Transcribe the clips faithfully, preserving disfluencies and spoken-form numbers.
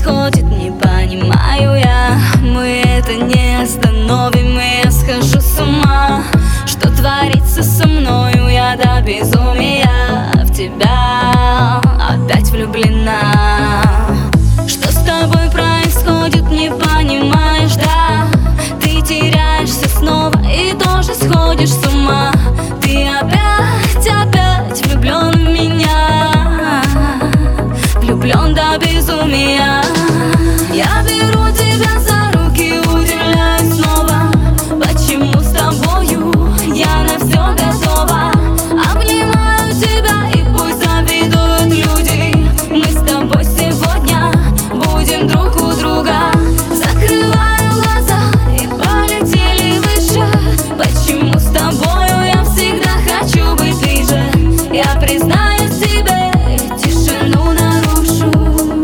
происходит, не понимаю я. Мы это не остановим, и я схожу с ума. Что творится со мною, я до безумия в тебя опять влюблена. Что с тобой происходит, не понимаешь, да? Ты теряешься снова и тоже сходишь с ума. Ты опять, опять влюблен в меня, влюблен до безумия. Я беру тебя за руки, удивляюсь снова, почему с тобою я на все готова. Обнимаю тебя, и пусть завидуют люди, мы с тобой сегодня будем друг у друга. Закрываю глаза и полетели выше. Почему с тобою я всегда хочу быть ближе? Я признаюсь тебе, тишину нарушу,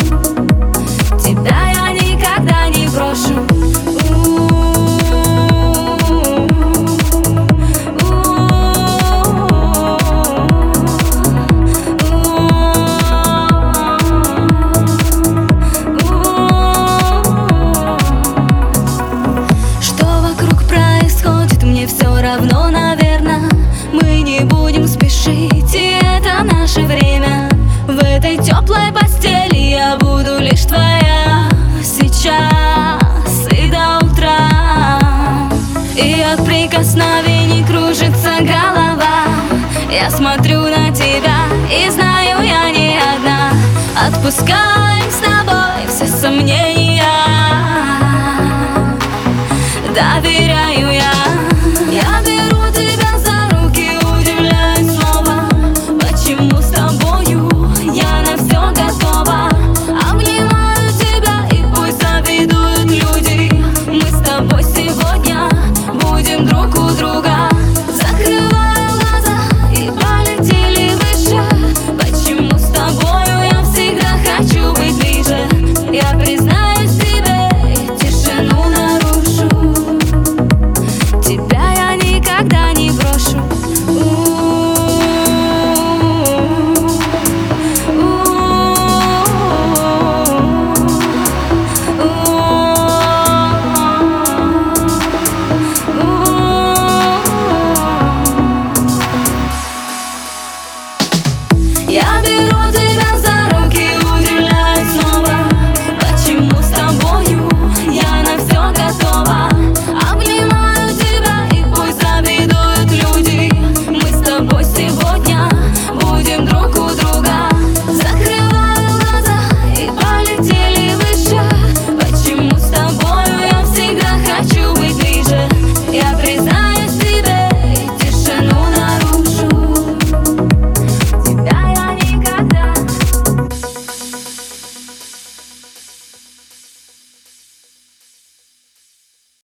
тебя я никогда не брошу. Все равно, наверное, мы не будем спешить, и это наше время. В этой теплой постели я буду лишь твоя сейчас и до утра. И от прикосновений кружится голова. Я смотрю на тебя и знаю, я не одна. Отпускай